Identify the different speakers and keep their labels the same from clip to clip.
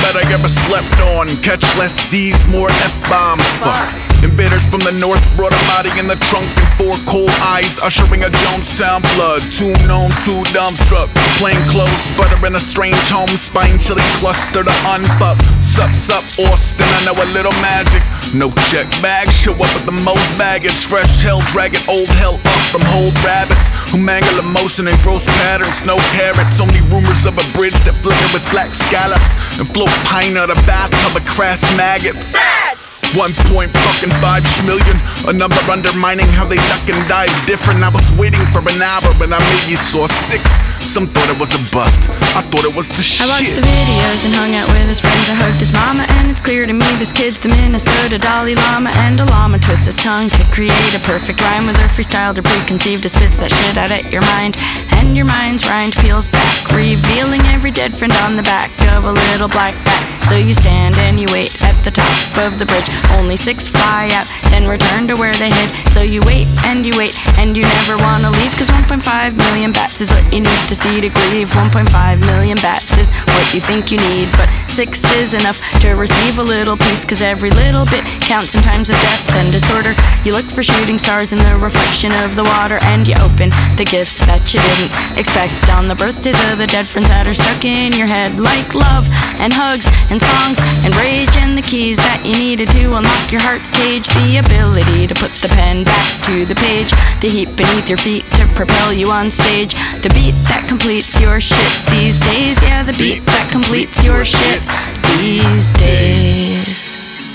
Speaker 1: bed I ever slept on. Catch less Z's, more F-bombs. Fuck. Invaders from the north brought a body in the trunk and 4 cold eyes, ushering a Jonestown blood. 2 known, 2 dumbstruck. Plain clothes, sputtering a strange home, spine chilling cluster to unfuck. Sup, Austin, I know a little magic. No check bag, show up with the most baggage. Fresh hell, dragging old hell up from hold rabbits who mangle emotion and gross patterns. No carrots, only rumors of a bridge that flicker with black scallops and float pine out a bathtub of crass maggots. 1.5 million, a number undermining how they duck and dive different. I was waiting for an hour, but I maybe saw 6. Some thought it was a bust, I thought it was the shit.
Speaker 2: I watched the videos and hung out with his friends. I hugged his mama, and it's clear to me this kid's the Minnesota Dalai Lama. And a llama twists his tongue to create a perfect rhyme with her freestyled or preconceived. It spits that shit out at your mind, and your mind's rind peels back, revealing every dead friend on the back of a little black bat. So you stand and you wait at the top of the bridge. Only 6 fly out, then return to where they hid. So you wait, and you never wanna leave. Cause 1.5 million bats is what you need to see to grieve. 1.5 million bats is what you think you need, but 6 is enough to receive a little piece. Cause every little bit counts in times of death and disorder. You look for shooting stars in the reflection of the water, and you open the gifts that you didn't expect on the birthdays of the dead friends that are stuck in your head. Like love and hugs and songs and rage and the keys that you needed to unlock your heart's cage. The ability to put the pen back to the page, the heat beneath your feet to propel you on stage. The beat that completes your shit these days. Yeah, the beat that completes your shit these days.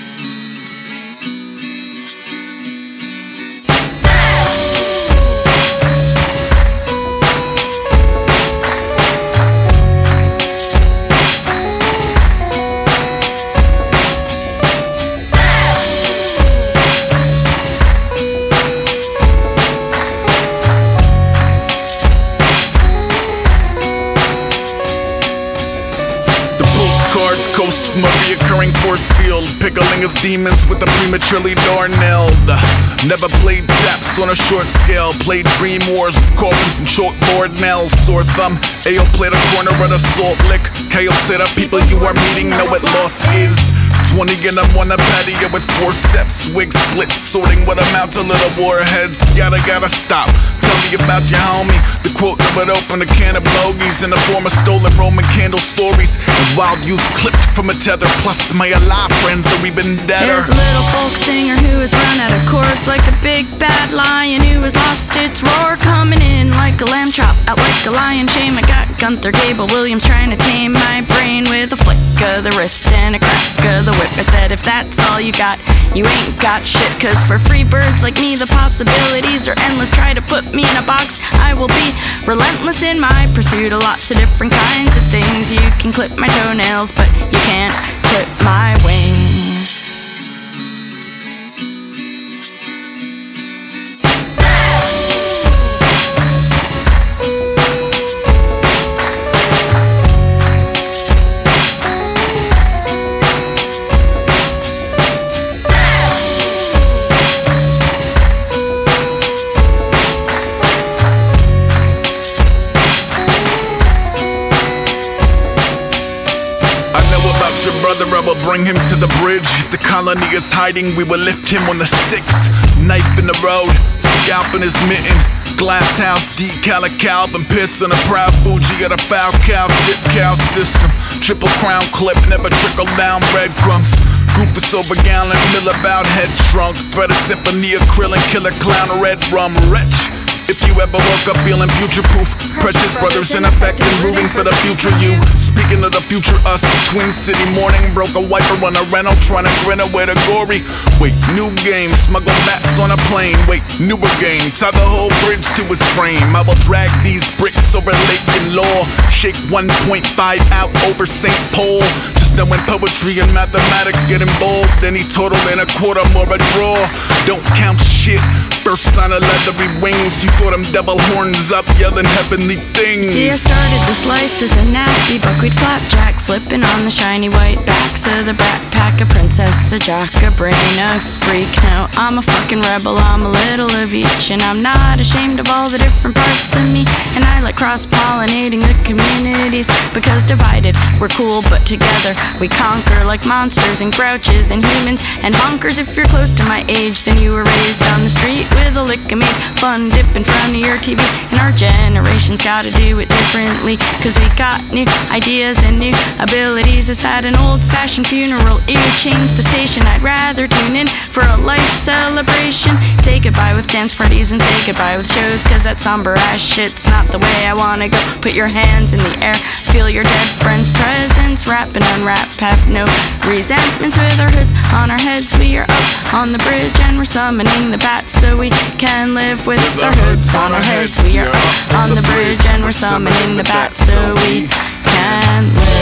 Speaker 1: Coast from a reoccurring force field, pickling his demons with a prematurely door-nailed. Never played taps on a short scale, played dream wars with coffins and chalkboard nails. Sore thumb, AO played a corner of the Salt Lick. KO said up people you are meeting know what loss is. 20 and I'm on a patio with forceps, wig split, sorting what amount to little warheads. Gotta stop. Tell me about your homie. The quote that would open a can of bogeys in the form of stolen Roman candle stories and wild youth clipped from a tether. Plus my alive friends are even deader.
Speaker 2: There's a little folk singer who has run out of chords, like a big bad lion who has lost its roar, coming in like a lamb chop, out like a lion. Shame I got Gunther Gable Williams trying to tame my brain with a flick of the wrist and a crack of the whip. I said if that's all you got, you ain't got shit. Cause for free birds like me the possibilities are endless. Try to put me in a box, I will be relentless in my pursuit of lots of different kinds of things. You can clip my toenails, but you can't clip my wings.
Speaker 1: Brother, I will bring him to the bridge. If the colony is hiding, we will lift him on the 6th. Knife in the road, scalp in his mitten. Glass house, decal a Calvin, piss on a proud bougie at a foul cow, zip cow system. Triple crown clip, never trickle down breadcrumbs. Goofus over gallon, mill about head shrunk. Thread a symphony of krillin, killer clown, red rum, wretch. If you ever woke up feeling future-proof, precious brothers in effect and rooting for the future you. Speaking of the future us, Twin City morning, broke a wiper on a rental, trying to grin away the gory. Wait, new game, smuggle bats on a plane. Wait, newer game, tie the whole bridge to his frame. I will drag these bricks over Lake and Law, shake 1.5 out over St. Paul. Just knowing poetry and mathematics get involved, any total and a quarter more a draw. Don't count shit. curse on her leathery wings. He thought them devil horns up, yelling heavenly things.
Speaker 2: See, I started this life as a nappy buckwheat flapjack, flipping on the shiny white backs of the brat pack. A princess, a jock, a brain, a freak. Now I'm a fucking rebel, I'm a little of each, and I'm not ashamed of all the different parts of me. And I like cross-pollinating the communities, because divided we're cool, but together we conquer, like monsters and grouches and humans and honkers. If you're close to my age, then you were raised on the street with a lick of made fun dip in front of your TV. And our generation's gotta do it differently, cause we got new ideas and new abilities. Is that an old-fashioned funeral? Ew, change the station, I'd rather tune in for a life celebration. Say goodbye with dance parties and say goodbye with shows, cause that somber ass shit's not the way I wanna go. Put your hands in the air, feel your dead friend's presence. Wrap and unwrap, have no resentments. With our hoods on our heads, we are up on the bridge, and we're summoning the bats so we can live with our hoods on our heads. We are up on the bridge, and we're summoning the bats so we can live.